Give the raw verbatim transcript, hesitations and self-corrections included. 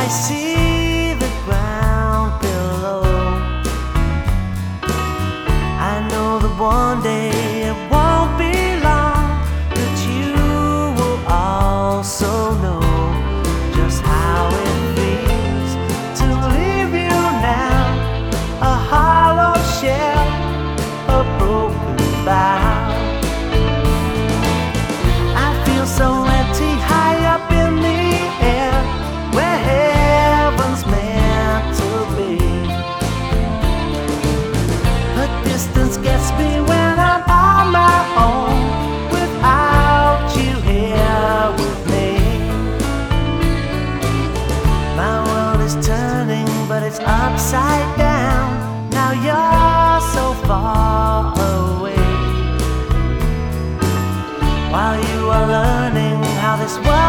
I see the ground below. I know that one day it won't be long that you will also know just how it feels to leave you now, a hollow shell, a broken bough. I feel so empty high up in the air, where heaven's meant to be. The distance gets me when I'm on my own, without you here with me. My world is turning, but it's upside down. Now you're so far away, while you are learning how this works.